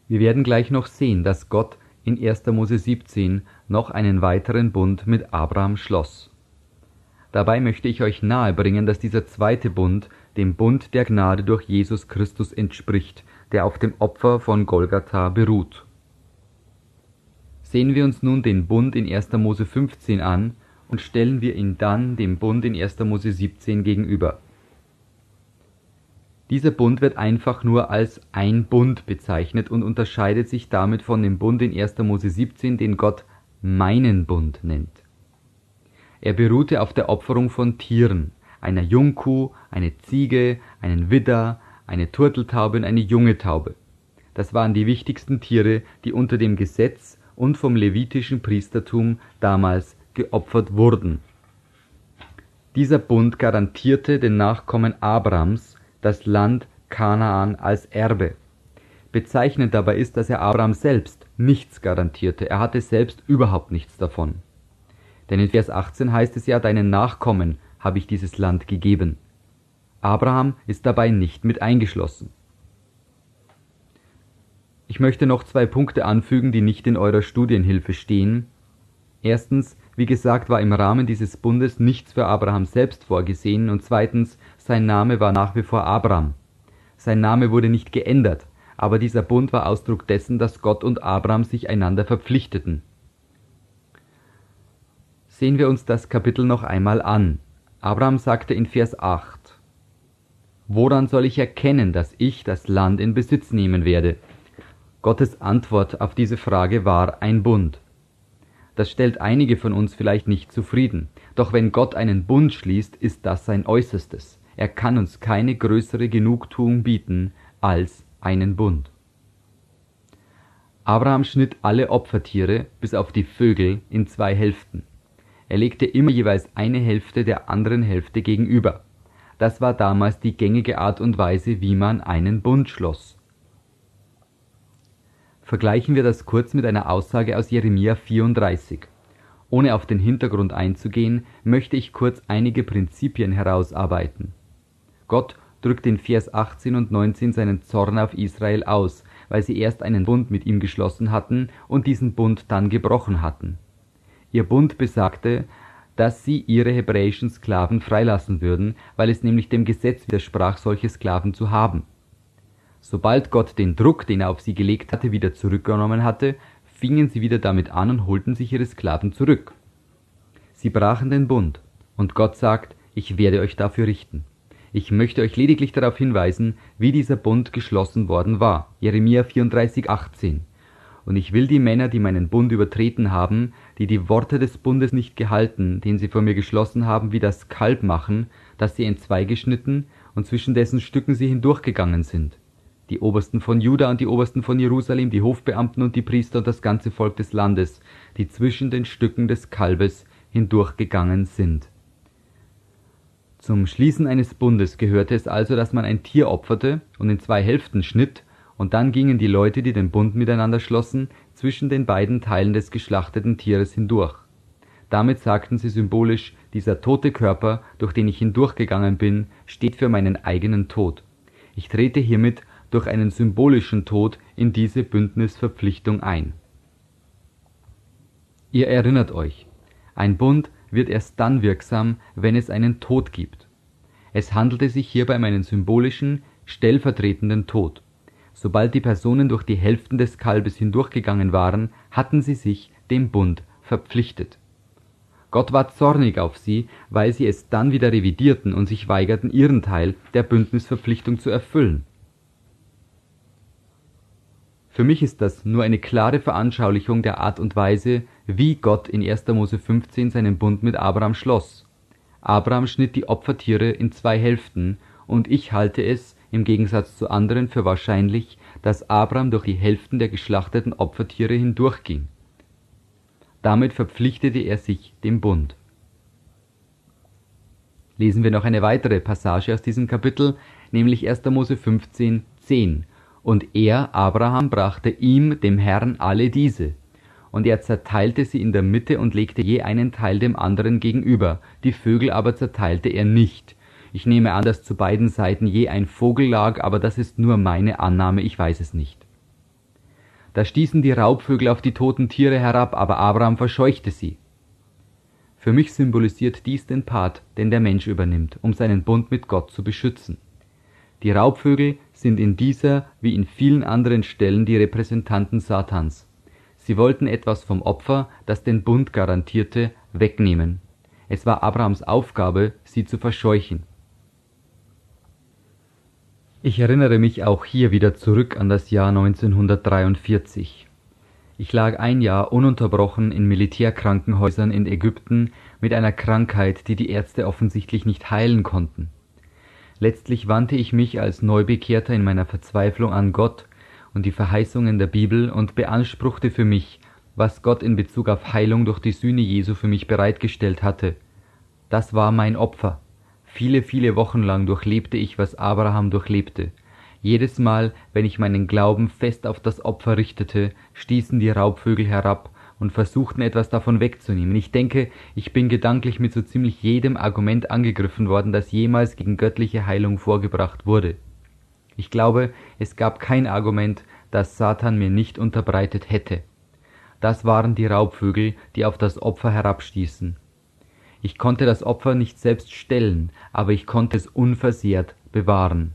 Wir werden gleich noch sehen, dass Gott in 1. Mose 17 noch einen weiteren Bund mit Abraham schloss. Dabei möchte ich euch nahebringen, dass dieser zweite Bund dem Bund der Gnade durch Jesus Christus entspricht, der auf dem Opfer von Golgatha beruht. Sehen wir uns nun den Bund in 1. Mose 15 an und stellen wir ihn dann dem Bund in 1. Mose 17 gegenüber. Dieser Bund wird einfach nur als ein Bund bezeichnet und unterscheidet sich damit von dem Bund in 1. Mose 17, den Gott meinen Bund nennt. Er beruhte auf der Opferung von Tieren, einer Jungkuh, eine Ziege, einen Widder, eine Turteltaube und eine junge Taube. Das waren die wichtigsten Tiere, die unter dem Gesetz und vom levitischen Priestertum damals geopfert wurden. Dieser Bund garantierte den Nachkommen Abrams das Land Kanaan als Erbe. Bezeichnend dabei ist, dass er Abraham selbst nichts garantierte. Er hatte selbst überhaupt nichts davon. Denn in Vers 18 heißt es ja, deinen Nachkommen habe ich dieses Land gegeben. Abraham ist dabei nicht mit eingeschlossen. Ich möchte noch 2 Punkte anfügen, die nicht in eurer Studienhilfe stehen. Erstens, wie gesagt, war im Rahmen dieses Bundes nichts für Abraham selbst vorgesehen, und zweitens, sein Name war nach wie vor Abram. Sein Name wurde nicht geändert, aber dieser Bund war Ausdruck dessen, dass Gott und Abram sich einander verpflichteten. Sehen wir uns das Kapitel noch einmal an. Abraham sagte in Vers 8: Woran soll ich erkennen, dass ich das Land in Besitz nehmen werde? Gottes Antwort auf diese Frage war ein Bund. Das stellt einige von uns vielleicht nicht zufrieden. Doch wenn Gott einen Bund schließt, ist das sein Äußerstes. Er kann uns keine größere Genugtuung bieten als einen Bund. Abraham schnitt alle Opfertiere, bis auf die Vögel, in 2 Hälften. Er legte immer jeweils eine Hälfte der anderen Hälfte gegenüber. Das war damals die gängige Art und Weise, wie man einen Bund schloss. Vergleichen wir das kurz mit einer Aussage aus Jeremia 34. Ohne auf den Hintergrund einzugehen, möchte ich kurz einige Prinzipien herausarbeiten. Gott drückt in Vers 18 und 19 seinen Zorn auf Israel aus, weil sie erst einen Bund mit ihm geschlossen hatten und diesen Bund dann gebrochen hatten. Ihr Bund besagte, dass sie ihre hebräischen Sklaven freilassen würden, weil es nämlich dem Gesetz widersprach, solche Sklaven zu haben. Sobald Gott den Druck, den er auf sie gelegt hatte, wieder zurückgenommen hatte, fingen sie wieder damit an und holten sich ihre Sklaven zurück. Sie brachen den Bund, und Gott sagt, ich werde euch dafür richten. Ich möchte euch lediglich darauf hinweisen, wie dieser Bund geschlossen worden war. Jeremia 34,18. Und ich will die Männer, die meinen Bund übertreten haben, die die Worte des Bundes nicht gehalten, den sie vor mir geschlossen haben, wie das Kalb machen, das sie entzwei geschnitten und zwischen dessen Stücken sie hindurchgegangen sind. Die Obersten von Juda und die Obersten von Jerusalem, die Hofbeamten und die Priester und das ganze Volk des Landes, die zwischen den Stücken des Kalbes hindurchgegangen sind. Zum Schließen eines Bundes gehörte es also, dass man ein Tier opferte und in 2 Hälften schnitt, und dann gingen die Leute, die den Bund miteinander schlossen, zwischen den beiden Teilen des geschlachteten Tieres hindurch. Damit sagten sie symbolisch, dieser tote Körper, durch den ich hindurchgegangen bin, steht für meinen eigenen Tod. Ich trete hiermit durch einen symbolischen Tod in diese Bündnisverpflichtung ein. Ihr erinnert euch, ein Bund wird erst dann wirksam, wenn es einen Tod gibt. Es handelte sich hierbei um einen symbolischen, stellvertretenden Tod. Sobald die Personen durch die Hälften des Kalbes hindurchgegangen waren, hatten sie sich dem Bund verpflichtet. Gott war zornig auf sie, weil sie es dann wieder revidierten und sich weigerten, ihren Teil der Bündnisverpflichtung zu erfüllen. Für mich ist das nur eine klare Veranschaulichung der Art und Weise, wie Gott in 1. Mose 15 seinen Bund mit Abraham schloss. Abraham schnitt die Opfertiere in 2 Hälften, und ich halte es, im Gegensatz zu anderen, für wahrscheinlich, dass Abraham durch die Hälften der geschlachteten Opfertiere hindurchging. Damit verpflichtete er sich dem Bund. Lesen wir noch eine weitere Passage aus diesem Kapitel, nämlich 1. Mose 15, 10. Und er, Abraham, brachte ihm, dem Herrn, alle diese. Und er zerteilte sie in der Mitte und legte je einen Teil dem anderen gegenüber. Die Vögel aber zerteilte er nicht. Ich nehme an, dass zu beiden Seiten je ein Vogel lag, aber das ist nur meine Annahme, ich weiß es nicht. Da stießen die Raubvögel auf die toten Tiere herab, aber Abraham verscheuchte sie. Für mich symbolisiert dies den Part, den der Mensch übernimmt, um seinen Bund mit Gott zu beschützen. Die Raubvögel sind in dieser wie in vielen anderen Stellen die Repräsentanten Satans. Sie wollten etwas vom Opfer, das den Bund garantierte, wegnehmen. Es war Abrahams Aufgabe, sie zu verscheuchen. Ich erinnere mich auch hier wieder zurück an das Jahr 1943. Ich lag ein Jahr ununterbrochen in Militärkrankenhäusern in Ägypten mit einer Krankheit, die die Ärzte offensichtlich nicht heilen konnten. Letztlich wandte ich mich als Neubekehrter in meiner Verzweiflung an Gott und die Verheißungen der Bibel und beanspruchte für mich, was Gott in Bezug auf Heilung durch die Sühne Jesu für mich bereitgestellt hatte. Das war mein Opfer. Viele, viele Wochen lang durchlebte ich, was Abraham durchlebte. Jedes Mal, wenn ich meinen Glauben fest auf das Opfer richtete, stießen die Raubvögel herab und versuchten etwas davon wegzunehmen. Ich denke, ich bin gedanklich mit so ziemlich jedem Argument angegriffen worden, das jemals gegen göttliche Heilung vorgebracht wurde. Ich glaube, es gab kein Argument, das Satan mir nicht unterbreitet hätte. Das waren die Raubvögel, die auf das Opfer herabstießen. Ich konnte das Opfer nicht selbst stellen, aber ich konnte es unversehrt bewahren.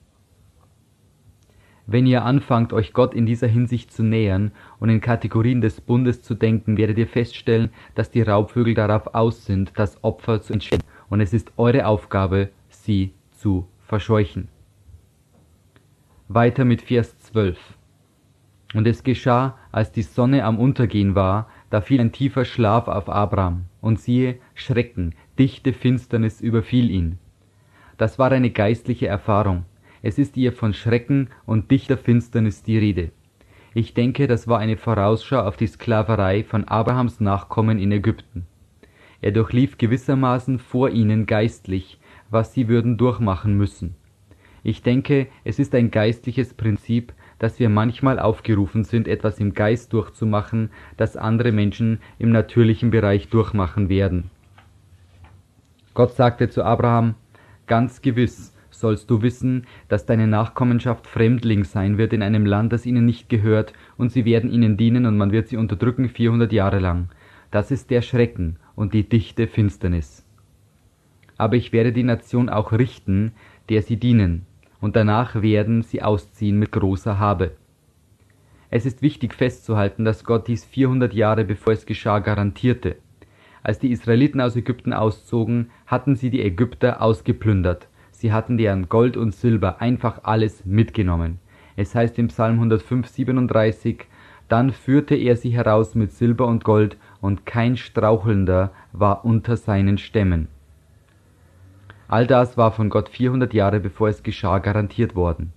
Wenn ihr anfangt, euch Gott in dieser Hinsicht zu nähern und in Kategorien des Bundes zu denken, werdet ihr feststellen, dass die Raubvögel darauf aus sind, das Opfer zu entstellen, und es ist eure Aufgabe, sie zu verscheuchen. Weiter mit Vers 12. Und es geschah, als die Sonne am Untergehen war, da fiel ein tiefer Schlaf auf Abraham, und siehe, Schrecken, dichte Finsternis überfiel ihn. Das war eine geistliche Erfahrung. Es ist hier von Schrecken und dichter Finsternis die Rede. Ich denke, das war eine Vorausschau auf die Sklaverei von Abrahams Nachkommen in Ägypten. Er durchlief gewissermaßen vor ihnen geistlich, was sie würden durchmachen müssen. Ich denke, es ist ein geistliches Prinzip, dass wir manchmal aufgerufen sind, etwas im Geist durchzumachen, das andere Menschen im natürlichen Bereich durchmachen werden. Gott sagte zu Abraham, ganz gewiss sollst du wissen, dass deine Nachkommenschaft Fremdling sein wird in einem Land, das ihnen nicht gehört, und sie werden ihnen dienen und man wird sie unterdrücken 400 Jahre lang. Das ist der Schrecken und die dichte Finsternis. Aber ich werde die Nation auch richten, der sie dienen, und danach werden sie ausziehen mit großer Habe. Es ist wichtig festzuhalten, dass Gott dies 400 Jahre bevor es geschah garantierte. Als die Israeliten aus Ägypten auszogen, hatten sie die Ägypter ausgeplündert. Sie hatten deren Gold und Silber, einfach alles mitgenommen. Es heißt im Psalm 105, 37, dann führte er sie heraus mit Silber und Gold, und kein Strauchelnder war unter seinen Stämmen. All das war von Gott 400 Jahre bevor es geschah garantiert worden.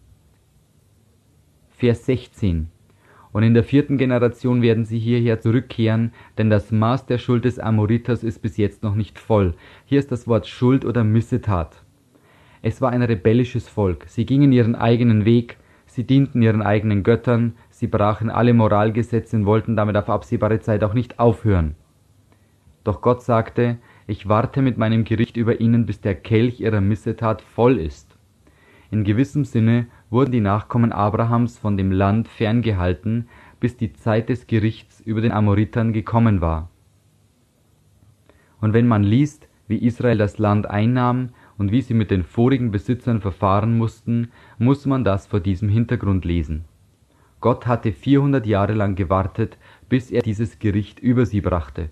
Vers 16. Und in der 4. Generation werden sie hierher zurückkehren, denn das Maß der Schuld des Amoriters ist bis jetzt noch nicht voll. Hier ist das Wort Schuld oder Missetat. Es war ein rebellisches Volk. Sie gingen ihren eigenen Weg, sie dienten ihren eigenen Göttern, sie brachen alle Moralgesetze und wollten damit auf absehbare Zeit auch nicht aufhören. Doch Gott sagte, ich warte mit meinem Gericht über ihnen, bis der Kelch ihrer Missetat voll ist. In gewissem Sinne wurden die Nachkommen Abrahams von dem Land ferngehalten, bis die Zeit des Gerichts über den Amoritern gekommen war. Und wenn man liest, wie Israel das Land einnahm und wie sie mit den vorigen Besitzern verfahren mussten, muss man das vor diesem Hintergrund lesen. Gott hatte 400 Jahre lang gewartet, bis er dieses Gericht über sie brachte.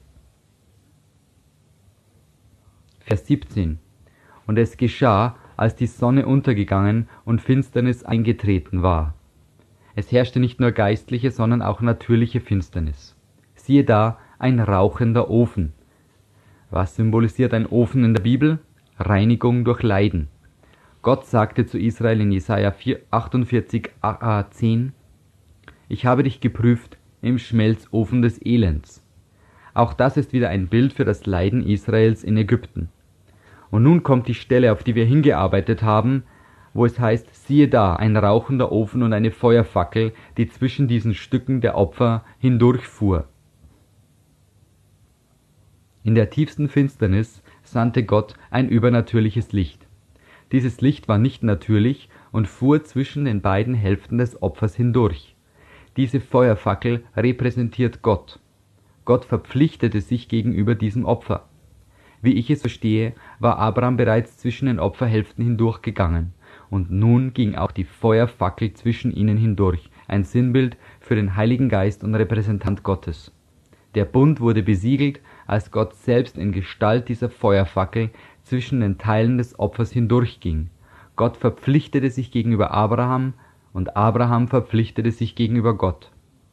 Vers 17. Und es geschah, als die Sonne untergegangen und Finsternis eingetreten war. Es herrschte nicht nur geistliche, sondern auch natürliche Finsternis. Siehe da, ein rauchender Ofen. Was symbolisiert ein Ofen in der Bibel? Reinigung durch Leiden. Gott sagte zu Israel in Jesaja 48, 10, ich habe dich geprüft im Schmelzofen des Elends. Auch das ist wieder ein Bild für das Leiden Israels in Ägypten. Und nun kommt die Stelle, auf die wir hingearbeitet haben, wo es heißt, siehe da, ein rauchender Ofen und eine Feuerfackel, die zwischen diesen Stücken der Opfer hindurchfuhr. In der tiefsten Finsternis sandte Gott ein übernatürliches Licht. Dieses Licht war nicht natürlich und fuhr zwischen den beiden Hälften des Opfers hindurch. Diese Feuerfackel repräsentiert Gott. Gott verpflichtete sich gegenüber diesem Opfer. Wie ich es verstehe, war Abraham bereits zwischen den Opferhälften hindurchgegangen, und nun ging auch die Feuerfackel zwischen ihnen hindurch, ein Sinnbild für den Heiligen Geist und Repräsentant Gottes. Der Bund wurde besiegelt, als Gott selbst in Gestalt dieser Feuerfackel zwischen den Teilen des Opfers hindurchging. Gott verpflichtete sich gegenüber Abraham und Abraham verpflichtete sich gegenüber Gott.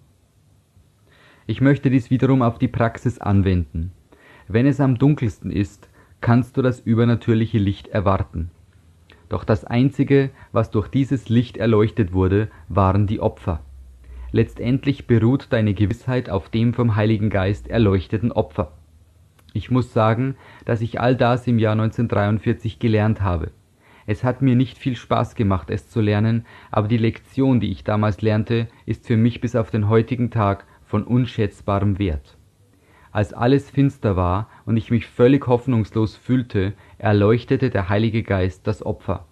Ich möchte dies wiederum auf die Praxis anwenden. Wenn es am dunkelsten ist, kannst du das übernatürliche Licht erwarten. Doch das Einzige, was durch dieses Licht erleuchtet wurde, waren die Opfer. Letztendlich beruht deine Gewissheit auf dem vom Heiligen Geist erleuchteten Opfer. Ich muss sagen, dass ich all das im Jahr 1943 gelernt habe. Es hat mir nicht viel Spaß gemacht, es zu lernen, aber die Lektion, die ich damals lernte, ist für mich bis auf den heutigen Tag von unschätzbarem Wert. Als alles finster war und ich mich völlig hoffnungslos fühlte, erleuchtete der Heilige Geist das Opfer.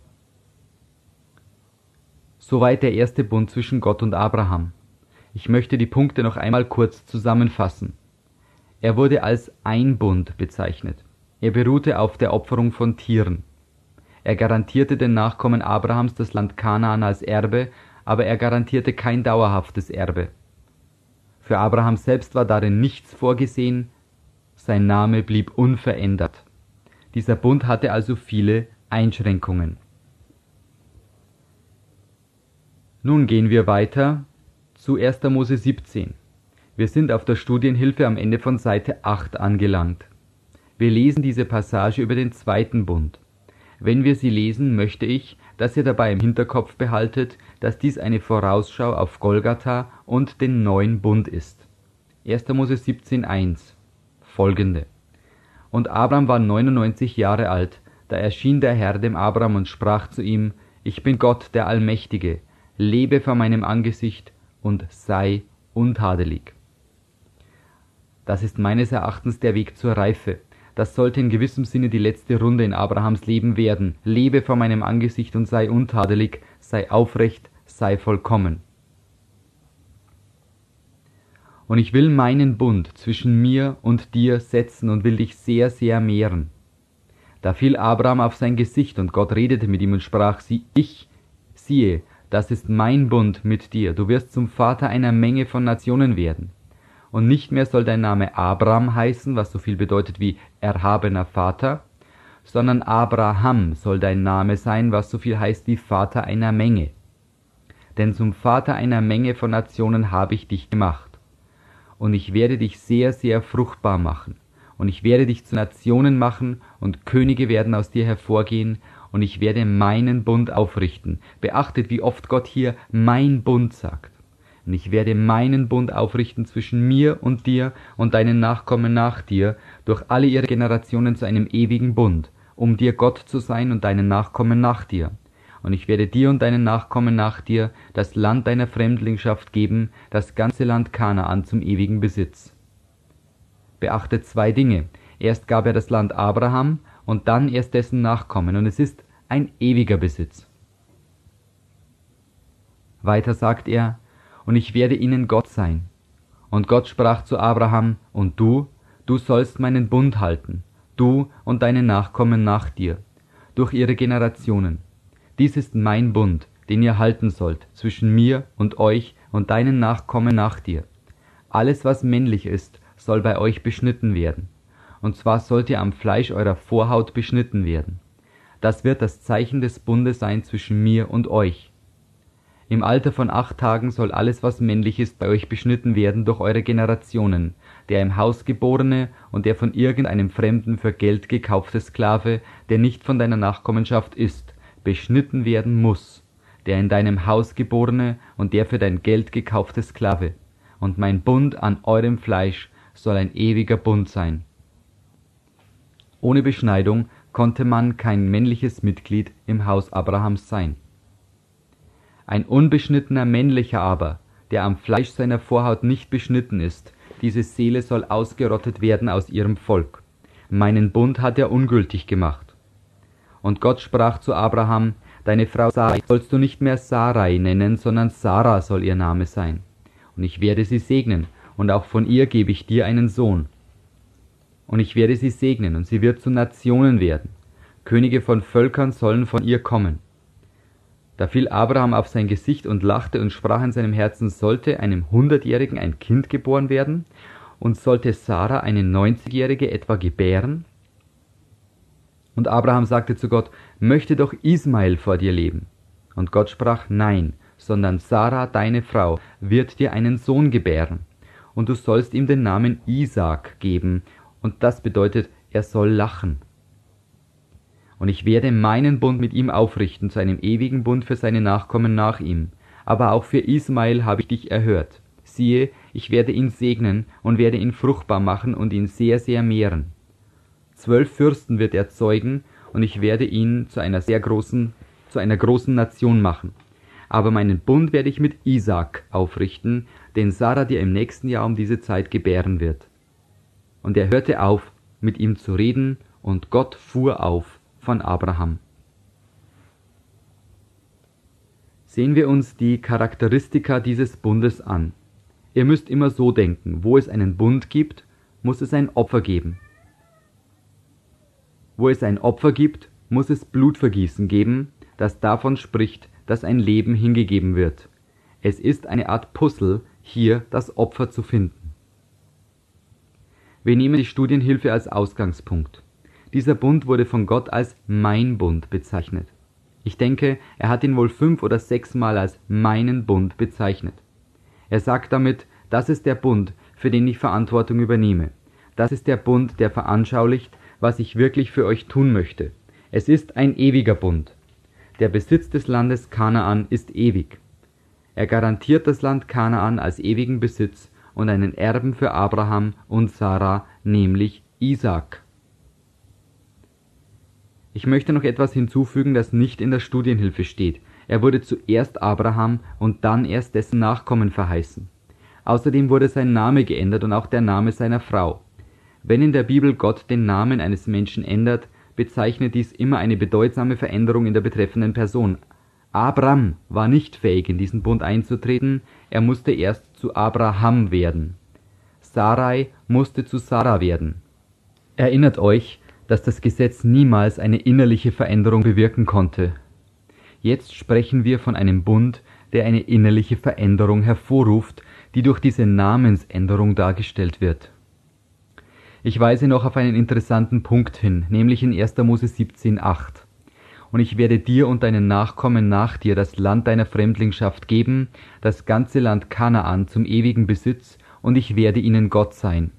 Soweit der erste Bund zwischen Gott und Abraham. Ich möchte die Punkte noch einmal kurz zusammenfassen. Er wurde als ein Bund bezeichnet. Er beruhte auf der Opferung von Tieren. Er garantierte den Nachkommen Abrahams das Land Kanaan als Erbe, aber er garantierte kein dauerhaftes Erbe. Für Abraham selbst war darin nichts vorgesehen, sein Name blieb unverändert. Dieser Bund hatte also viele Einschränkungen. Nun gehen wir weiter zu 1. Mose 17. Wir sind auf der Studienhilfe am Ende von Seite 8 angelangt. Wir lesen diese Passage über den zweiten Bund. Wenn wir sie lesen, möchte ich, dass ihr dabei im Hinterkopf behaltet, dass dies eine Vorausschau auf Golgatha und den neuen Bund ist. 1. Mose 17,1 folgende. Und Abram war 99 Jahre alt, da erschien der Herr dem Abram und sprach zu ihm: Ich bin Gott, der Allmächtige, lebe vor meinem Angesicht und sei untadelig. Das ist meines Erachtens der Weg zur Reife. Das sollte in gewissem Sinne die letzte Runde in Abrahams Leben werden. Lebe vor meinem Angesicht und sei untadelig, sei aufrecht, sei vollkommen. Und ich will meinen Bund zwischen mir und dir setzen und will dich sehr, sehr mehren. Da fiel Abraham auf sein Gesicht und Gott redete mit ihm und sprach: Siehe, das ist mein Bund mit dir. Du wirst zum Vater einer Menge von Nationen werden. Und nicht mehr soll dein Name Abram heißen, was so viel bedeutet wie erhabener Vater, sondern Abraham soll dein Name sein, was so viel heißt wie Vater einer Menge. Denn zum Vater einer Menge von Nationen habe ich dich gemacht. Und ich werde dich sehr, sehr fruchtbar machen. Und ich werde dich zu Nationen machen, und Könige werden aus dir hervorgehen, und ich werde meinen Bund aufrichten. Beachtet, wie oft Gott hier mein Bund sagt. Und ich werde meinen Bund aufrichten zwischen mir und dir und deinen Nachkommen nach dir, durch alle ihre Generationen zu einem ewigen Bund, um dir Gott zu sein und deinen Nachkommen nach dir. Und ich werde dir und deinen Nachkommen nach dir das Land deiner Fremdlingschaft geben, das ganze Land Kanaan zum ewigen Besitz. Beachtet zwei Dinge. Erst gab er das Land Abraham und dann erst dessen Nachkommen, und es ist ein ewiger Besitz. Weiter sagt er: Und ich werde ihnen Gott sein. Und Gott sprach zu Abraham: Und du sollst meinen Bund halten, du und deine Nachkommen nach dir, durch ihre Generationen. Dies ist mein Bund, den ihr halten sollt, zwischen mir und euch und deinen Nachkommen nach dir. Alles, was männlich ist, soll bei euch beschnitten werden. Und zwar sollt ihr am Fleisch eurer Vorhaut beschnitten werden. Das wird das Zeichen des Bundes sein zwischen mir und euch. Im Alter von 8 Tagen soll alles, was männlich ist, bei euch beschnitten werden durch eure Generationen, der im Haus geborene und der von irgendeinem Fremden für Geld gekaufte Sklave, der nicht von deiner Nachkommenschaft ist, beschnitten werden muss, der in deinem Haus geborene und der für dein Geld gekaufte Sklave. Und mein Bund an eurem Fleisch soll ein ewiger Bund sein. Ohne Beschneidung konnte man kein männliches Mitglied im Haus Abrahams sein. Ein unbeschnittener männlicher aber, der am Fleisch seiner Vorhaut nicht beschnitten ist, diese Seele soll ausgerottet werden aus ihrem Volk. Meinen Bund hat er ungültig gemacht. Und Gott sprach zu Abraham: Deine Frau Sarai sollst du nicht mehr Sarai nennen, sondern Sarah soll ihr Name sein. und ich werde sie segnen, und auch von ihr gebe ich dir einen Sohn. Und ich werde sie segnen, und sie wird zu Nationen werden. Könige von Völkern sollen von ihr kommen. Da fiel Abraham auf sein Gesicht und lachte und sprach in seinem Herzen, sollte einem 100-Jährigen ein Kind geboren werden, und sollte Sarah eine 90-Jährige etwa gebären? Und Abraham sagte zu Gott, möchte doch Ismael vor dir leben. Und Gott sprach, nein, sondern Sarah, deine Frau, wird dir einen Sohn gebären, und du sollst ihm den Namen Isaak geben, und das bedeutet, er soll lachen. Und ich werde meinen Bund mit ihm aufrichten, zu einem ewigen Bund für seine Nachkommen nach ihm. Aber auch für Ismael habe ich dich erhört. Siehe, ich werde ihn segnen und werde ihn fruchtbar machen und ihn sehr, sehr mehren. 12 Fürsten wird er zeugen, und ich werde ihn zu einer großen Nation machen. Aber meinen Bund werde ich mit Isaak aufrichten, den Sarah dir im nächsten Jahr um diese Zeit gebären wird. Und er hörte auf, mit ihm zu reden, und Gott fuhr auf von Abraham. Sehen wir uns die Charakteristika dieses Bundes an. Ihr müsst immer so denken, wo es einen Bund gibt, muss es ein Opfer geben. Wo es ein Opfer gibt, muss es Blutvergießen geben, das davon spricht, dass ein Leben hingegeben wird. Es ist eine Art Puzzle, hier das Opfer zu finden. Wir nehmen die Studienhilfe als Ausgangspunkt. Dieser Bund wurde von Gott als mein Bund bezeichnet. Ich denke, er hat ihn wohl 5 oder 6 Mal als meinen Bund bezeichnet. Er sagt damit, das ist der Bund, für den ich Verantwortung übernehme. Das ist der Bund, der veranschaulicht, was ich wirklich für euch tun möchte. Es ist ein ewiger Bund. Der Besitz des Landes Kanaan ist ewig. Er garantiert das Land Kanaan als ewigen Besitz und einen Erben für Abraham und Sarah, nämlich Isaak. Ich möchte noch etwas hinzufügen, das nicht in der Studienhilfe steht. Er wurde zuerst Abraham und dann erst dessen Nachkommen verheißen. Außerdem wurde sein Name geändert und auch der Name seiner Frau. Wenn in der Bibel Gott den Namen eines Menschen ändert, bezeichnet dies immer eine bedeutsame Veränderung in der betreffenden Person. Abram war nicht fähig, in diesen Bund einzutreten, er musste erst zu Abraham werden. Sarai musste zu Sarah werden. Erinnert euch, dass das Gesetz niemals eine innerliche Veränderung bewirken konnte. Jetzt sprechen wir von einem Bund, der eine innerliche Veränderung hervorruft, die durch diese Namensänderung dargestellt wird. Ich weise noch auf einen interessanten Punkt hin, nämlich in 1. Mose 17,8. Und ich werde dir und deinen Nachkommen nach dir das Land deiner Fremdlingschaft geben, das ganze Land Kanaan zum ewigen Besitz, und ich werde ihnen Gott sein.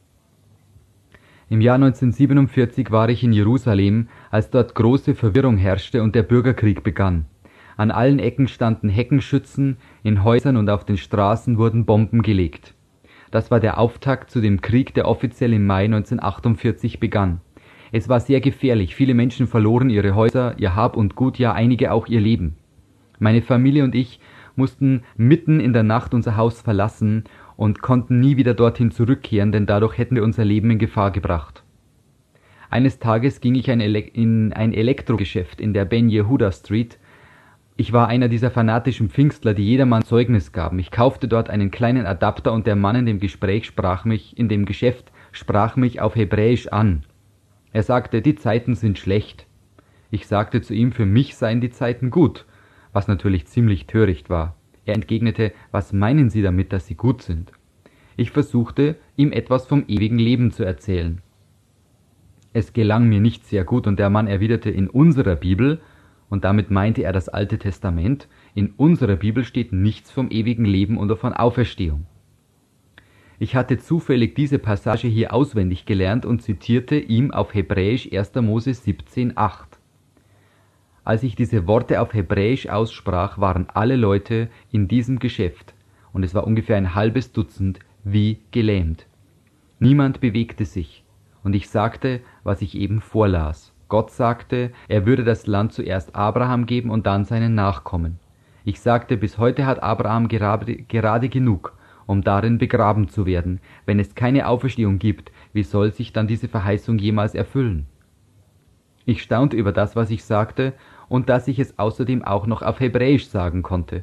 Im Jahr 1947 war ich in Jerusalem, als dort große Verwirrung herrschte und der Bürgerkrieg begann. An allen Ecken standen Heckenschützen, in Häusern und auf den Straßen wurden Bomben gelegt. Das war der Auftakt zu dem Krieg, der offiziell im Mai 1948 begann. Es war sehr gefährlich, viele Menschen verloren ihre Häuser, ihr Hab und Gut, ja einige auch ihr Leben. Meine Familie und ich mussten mitten in der Nacht unser Haus verlassen und konnten nie wieder dorthin zurückkehren, denn dadurch hätten wir unser Leben in Gefahr gebracht. Eines Tages ging ich in ein Elektrogeschäft in der Ben Yehuda Street. Ich war einer dieser fanatischen Pfingstler, die jedermann Zeugnis gaben. Ich kaufte dort einen kleinen Adapter und der Mann in dem Geschäft sprach mich auf Hebräisch an. Er sagte, die Zeiten sind schlecht. Ich sagte zu ihm, für mich seien die Zeiten gut, was natürlich ziemlich töricht war. Er entgegnete, was meinen Sie damit, dass sie gut sind? Ich versuchte, ihm etwas vom ewigen Leben zu erzählen. Es gelang mir nicht sehr gut und der Mann erwiderte, in unserer Bibel, und damit meinte er das Alte Testament, in unserer Bibel steht nichts vom ewigen Leben oder von Auferstehung. Ich hatte zufällig diese Passage hier auswendig gelernt und zitierte ihm auf Hebräisch 1. Mose 17,8. Als ich diese Worte auf Hebräisch aussprach, waren alle Leute in diesem Geschäft, und es war ungefähr ein halbes Dutzend, wie gelähmt. Niemand bewegte sich, und ich sagte, was ich eben vorlas. Gott sagte, er würde das Land zuerst Abraham geben und dann seinen Nachkommen. Ich sagte, bis heute hat Abraham gerade genug, um darin begraben zu werden. Wenn es keine Auferstehung gibt, wie soll sich dann diese Verheißung jemals erfüllen? Ich staunte über das, was ich sagte, und dass ich es außerdem auch noch auf Hebräisch sagen konnte.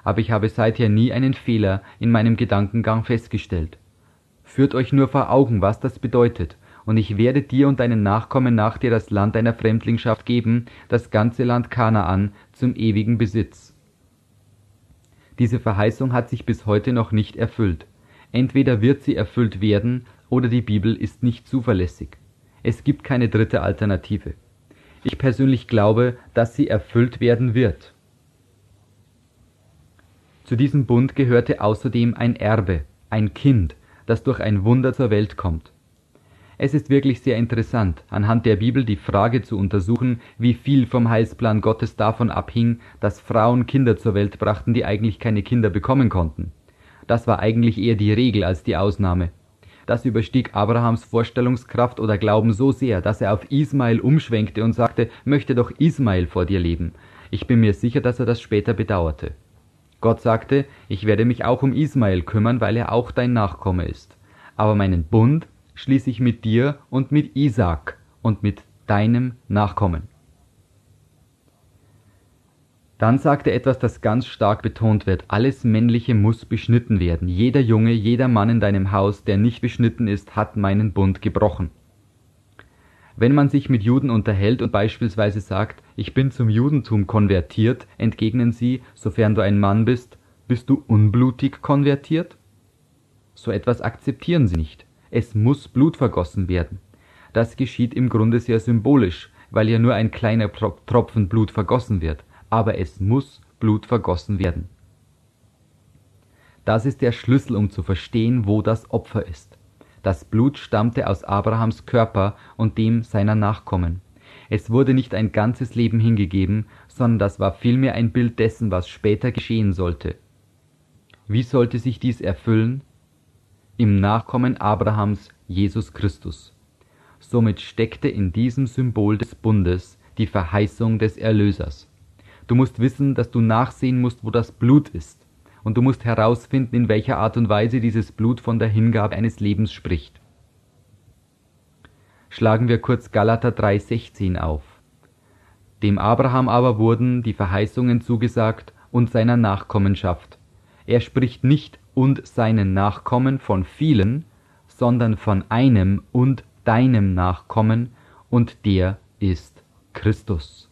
aber ich habe seither nie einen Fehler in meinem Gedankengang festgestellt. Führt euch nur vor Augen, was das bedeutet, und ich werde dir und deinen Nachkommen nach dir das Land deiner Fremdlingschaft geben, das ganze Land Kanaan, zum ewigen Besitz. Diese Verheißung hat sich bis heute noch nicht erfüllt. Entweder wird sie erfüllt werden, oder die Bibel ist nicht zuverlässig. Es gibt keine dritte Alternative. Ich persönlich glaube, dass sie erfüllt werden wird. Zu diesem Bund gehörte außerdem ein Erbe, ein Kind, das durch ein Wunder zur Welt kommt. Es ist wirklich sehr interessant, anhand der Bibel die Frage zu untersuchen, wie viel vom Heilsplan Gottes davon abhing, dass Frauen Kinder zur Welt brachten, die eigentlich keine Kinder bekommen konnten. Das war eigentlich eher die Regel als die Ausnahme. Das überstieg Abrahams Vorstellungskraft oder Glauben so sehr, dass er auf Ismael umschwenkte und sagte, möchte doch Ismael vor dir leben. Ich bin mir sicher, dass er das später bedauerte. Gott sagte, ich werde mich auch um Ismael kümmern, weil er auch dein Nachkomme ist. Aber meinen Bund schließe ich mit dir und mit Isaak und mit deinem Nachkommen. Dann sagt er etwas, das ganz stark betont wird. Alles Männliche muss beschnitten werden. Jeder Junge, jeder Mann in deinem Haus, der nicht beschnitten ist, hat meinen Bund gebrochen. Wenn man sich mit Juden unterhält und beispielsweise sagt, ich bin zum Judentum konvertiert, entgegnen sie, sofern du ein Mann bist, bist du unblutig konvertiert? So etwas akzeptieren sie nicht. Es muss Blut vergossen werden. Das geschieht im Grunde sehr symbolisch, weil ja nur ein kleiner Tropfen Blut vergossen wird. Aber es muss Blut vergossen werden. Das ist der Schlüssel, um zu verstehen, wo das Opfer ist. Das Blut stammte aus Abrahams Körper und dem seiner Nachkommen. Es wurde nicht ein ganzes Leben hingegeben, sondern das war vielmehr ein Bild dessen, was später geschehen sollte. Wie sollte sich dies erfüllen? Im Nachkommen Abrahams, Jesus Christus. Somit steckte in diesem Symbol des Bundes die Verheißung des Erlösers. Du musst wissen, dass du nachsehen musst, wo das Blut ist. Und du musst herausfinden, in welcher Art und Weise dieses Blut von der Hingabe eines Lebens spricht. Schlagen wir kurz Galater 3,16 auf. Dem Abraham aber wurden die Verheißungen zugesagt und seiner Nachkommenschaft. Er spricht nicht und seinen Nachkommen von vielen, sondern von einem und deinem Nachkommen, und der ist Christus.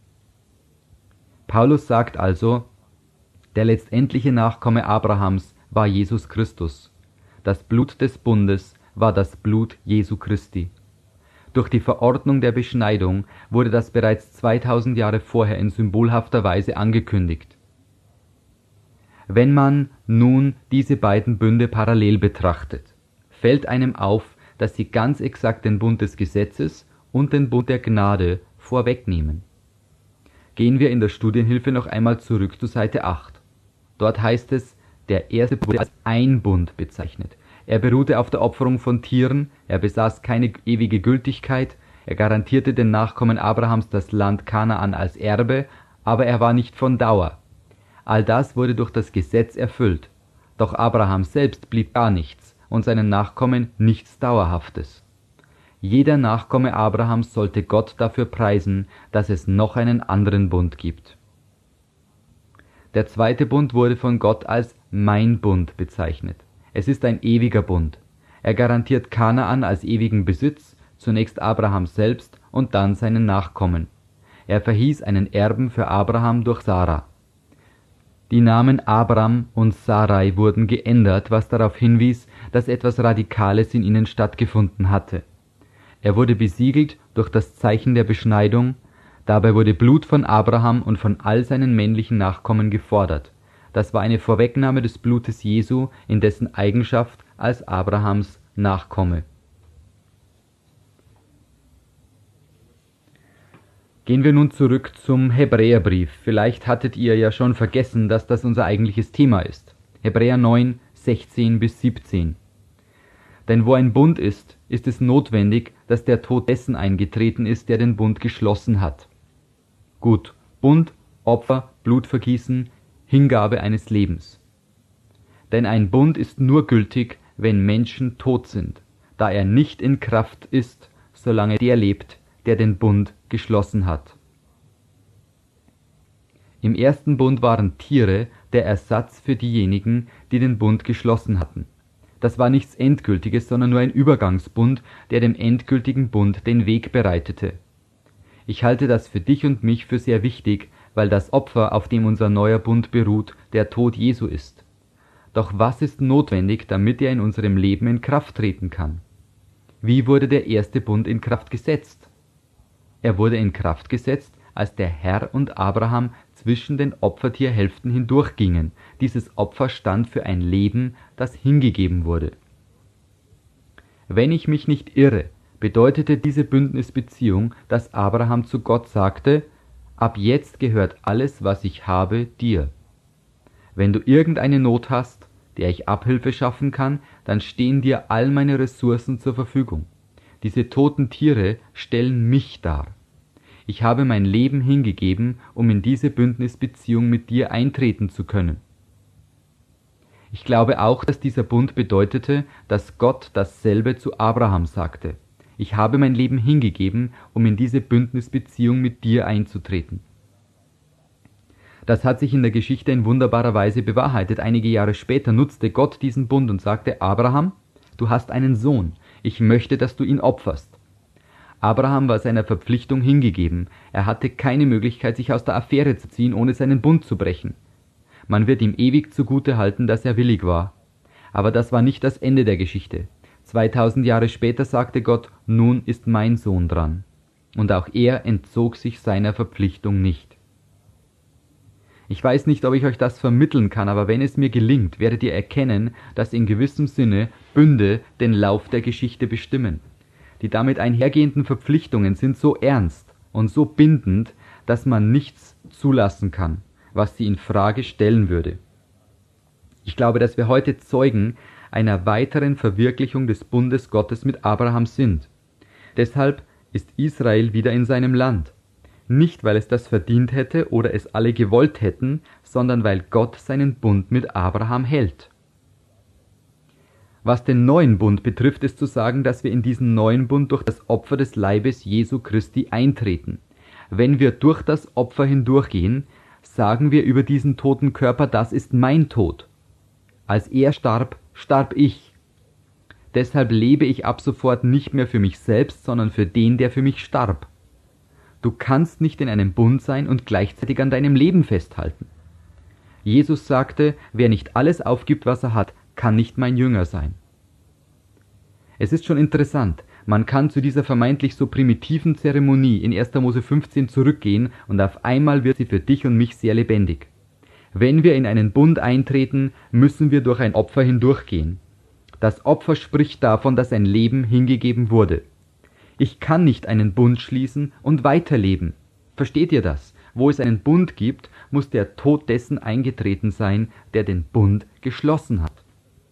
Paulus sagt also, der letztendliche Nachkomme Abrahams war Jesus Christus. Das Blut des Bundes war das Blut Jesu Christi. Durch die Verordnung der Beschneidung wurde das bereits 2000 Jahre vorher in symbolhafter Weise angekündigt. Wenn man nun diese beiden Bünde parallel betrachtet, fällt einem auf, dass sie ganz exakt den Bund des Gesetzes und den Bund der Gnade vorwegnehmen. Gehen wir in der Studienhilfe noch einmal zurück zu Seite 8. Dort heißt es, der erste Bund wurde als ein Bund bezeichnet. Er beruhte auf der Opferung von Tieren, er besaß keine ewige Gültigkeit, er garantierte den Nachkommen Abrahams das Land Kanaan als Erbe, aber er war nicht von Dauer. All das wurde durch das Gesetz erfüllt. Doch Abraham selbst blieb gar nichts und seinen Nachkommen nichts Dauerhaftes. Jeder Nachkomme Abrahams sollte Gott dafür preisen, dass es noch einen anderen Bund gibt. Der zweite Bund wurde von Gott als mein Bund bezeichnet. Es ist ein ewiger Bund. Er garantiert Kanaan als ewigen Besitz, zunächst Abraham selbst und dann seinen Nachkommen. Er verhieß einen Erben für Abraham durch Sarah. Die Namen Abram und Sarai wurden geändert, was darauf hinwies, dass etwas Radikales in ihnen stattgefunden hatte. Er wurde besiegelt durch das Zeichen der Beschneidung, dabei wurde Blut von Abraham und von all seinen männlichen Nachkommen gefordert. Das war eine Vorwegnahme des Blutes Jesu in dessen Eigenschaft als Abrahams Nachkomme. Gehen wir nun zurück zum Hebräerbrief. Vielleicht hattet ihr ja schon vergessen, dass das unser eigentliches Thema ist. Hebräer 9, 16 bis 17. Denn wo ein Bund ist, ist es notwendig, dass der Tod dessen eingetreten ist, der den Bund geschlossen hat. Gut, Bund, Opfer, Blutvergießen, Hingabe eines Lebens. Denn ein Bund ist nur gültig, wenn Menschen tot sind, da er nicht in Kraft ist, solange der lebt, der den Bund geschlossen hat. Im ersten Bund waren Tiere der Ersatz für diejenigen, die den Bund geschlossen hatten. Das war nichts Endgültiges, sondern nur ein Übergangsbund, der dem endgültigen Bund den Weg bereitete. Ich halte das für dich und mich für sehr wichtig, weil das Opfer, auf dem unser neuer Bund beruht, der Tod Jesu ist. Doch was ist notwendig, damit er in unserem Leben in Kraft treten kann? Wie wurde der erste Bund in Kraft gesetzt? Er wurde in Kraft gesetzt, als der Herr und Abraham zwischen den Opfertierhälften hindurchgingen. Dieses Opfer stand für ein Leben, das hingegeben wurde. Wenn ich mich nicht irre, bedeutete diese Bündnisbeziehung, dass Abraham zu Gott sagte: Ab jetzt gehört alles, was ich habe, dir. Wenn du irgendeine Not hast, der ich Abhilfe schaffen kann, dann stehen dir all meine Ressourcen zur Verfügung. Diese toten Tiere stellen mich dar. Ich habe mein Leben hingegeben, um in diese Bündnisbeziehung mit dir eintreten zu können. Ich glaube auch, dass dieser Bund bedeutete, dass Gott dasselbe zu Abraham sagte: Ich habe mein Leben hingegeben, um in diese Bündnisbeziehung mit dir einzutreten. Das hat sich in der Geschichte in wunderbarer Weise bewahrheitet. Einige Jahre später nutzte Gott diesen Bund und sagte: Abraham, du hast einen Sohn, ich möchte, dass du ihn opferst. Abraham war seiner Verpflichtung hingegeben. Er hatte keine Möglichkeit, sich aus der Affäre zu ziehen, ohne seinen Bund zu brechen. Man wird ihm ewig zugute halten, dass er willig war. Aber das war nicht das Ende der Geschichte. 2000 Jahre später sagte Gott: Nun ist mein Sohn dran. Und auch er entzog sich seiner Verpflichtung nicht. Ich weiß nicht, ob ich euch das vermitteln kann, aber wenn es mir gelingt, werdet ihr erkennen, dass in gewissem Sinne Bünde den Lauf der Geschichte bestimmen. Die damit einhergehenden Verpflichtungen sind so ernst und so bindend, dass man nichts zulassen kann, was sie in Frage stellen würde. Ich glaube, dass wir heute Zeugen einer weiteren Verwirklichung des Bundes Gottes mit Abraham sind. Deshalb ist Israel wieder in seinem Land. Nicht, weil es das verdient hätte oder es alle gewollt hätten, sondern weil Gott seinen Bund mit Abraham hält. Was den neuen Bund betrifft, ist zu sagen, dass wir in diesen neuen Bund durch das Opfer des Leibes Jesu Christi eintreten. Wenn wir durch das Opfer hindurchgehen, sagen wir über diesen toten Körper: Das ist mein Tod. Als er starb, starb ich. Deshalb lebe ich ab sofort nicht mehr für mich selbst, sondern für den, der für mich starb. Du kannst nicht in einem Bund sein und gleichzeitig an deinem Leben festhalten. Jesus sagte: Wer nicht alles aufgibt, was er hat, kann nicht mein Jünger sein. Es ist schon interessant, man kann zu dieser vermeintlich so primitiven Zeremonie in 1. Mose 15 zurückgehen und auf einmal wird sie für dich und mich sehr lebendig. Wenn wir in einen Bund eintreten, müssen wir durch ein Opfer hindurchgehen. Das Opfer spricht davon, dass ein Leben hingegeben wurde. Ich kann nicht einen Bund schließen und weiterleben. Versteht ihr das? Wo es einen Bund gibt, muss der Tod dessen eingetreten sein, der den Bund geschlossen hat.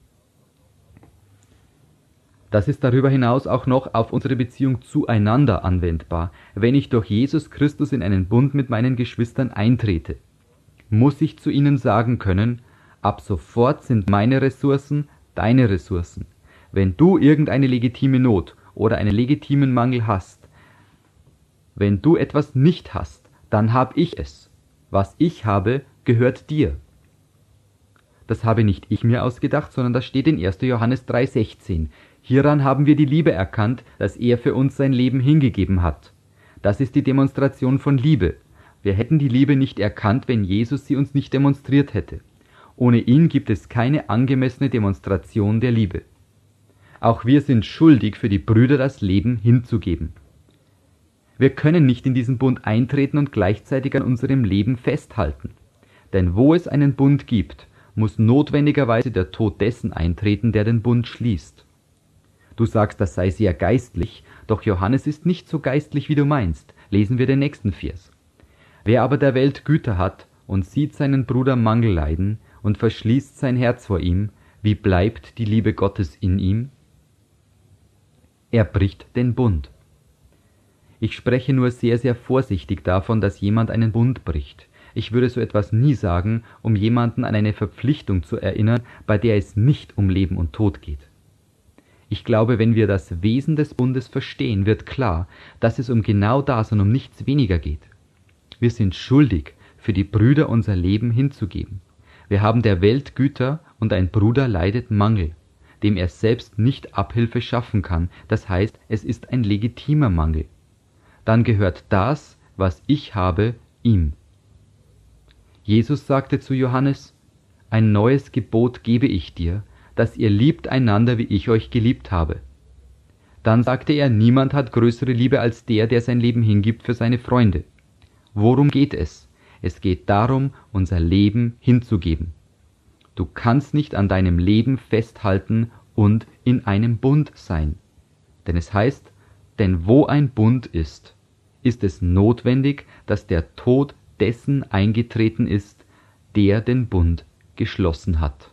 Das ist darüber hinaus auch noch auf unsere Beziehung zueinander anwendbar. Wenn ich durch Jesus Christus in einen Bund mit meinen Geschwistern eintrete, muss ich zu ihnen sagen können: Ab sofort sind meine Ressourcen deine Ressourcen. Wenn du irgendeine legitime Not oder einen legitimen Mangel hast, wenn du etwas nicht hast, dann habe ich es. Was ich habe, gehört dir. Das habe nicht ich mir ausgedacht, sondern das steht in 1. Johannes 3,16. Hieran haben wir die Liebe erkannt, dass er für uns sein Leben hingegeben hat. Das ist die Demonstration von Liebe. Wir hätten die Liebe nicht erkannt, wenn Jesus sie uns nicht demonstriert hätte. Ohne ihn gibt es keine angemessene Demonstration der Liebe. Auch wir sind schuldig, für die Brüder das Leben hinzugeben. Wir können nicht in diesen Bund eintreten und gleichzeitig an unserem Leben festhalten. Denn wo es einen Bund gibt, muss notwendigerweise der Tod dessen eintreten, der den Bund schließt. Du sagst, das sei sehr geistlich, doch Johannes ist nicht so geistlich, wie du meinst. Lesen wir den nächsten Vers. Wer aber der Welt Güter hat und sieht seinen Bruder Mangel leiden und verschließt sein Herz vor ihm, wie bleibt die Liebe Gottes in ihm? Er bricht den Bund. Ich spreche nur sehr, sehr vorsichtig davon, dass jemand einen Bund bricht. Ich würde so etwas nie sagen, um jemanden an eine Verpflichtung zu erinnern, bei der es nicht um Leben und Tod geht. Ich glaube, wenn wir das Wesen des Bundes verstehen, wird klar, dass es um genau das und um nichts weniger geht. Wir sind schuldig, für die Brüder unser Leben hinzugeben. Wir haben der Welt Güter und ein Bruder leidet Mangel, dem er selbst nicht Abhilfe schaffen kann, das heißt, es ist ein legitimer Mangel. Dann gehört das, was ich habe, ihm. Jesus sagte zu Johannes: Ein neues Gebot gebe ich dir, dass ihr liebt einander, wie ich euch geliebt habe. Dann sagte er, niemand hat größere Liebe als der, der sein Leben hingibt für seine Freunde. Worum geht es? Es geht darum, unser Leben hinzugeben. Du kannst nicht an deinem Leben festhalten und in einem Bund sein. Denn es heißt, denn wo ein Bund ist, ist es notwendig, dass der Tod dessen eingetreten ist, der den Bund geschlossen hat.